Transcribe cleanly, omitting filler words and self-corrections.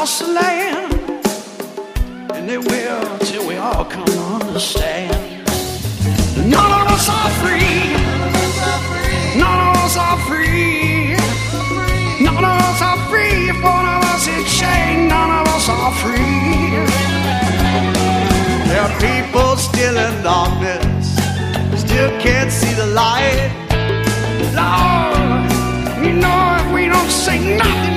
across the land, and they will till we all come to understand. None of us are free. None of us are free. None of us are free. If one of us is chained, none of us are free. There are people still in darkness, still can't see the light. Lord, you know if we don't say nothing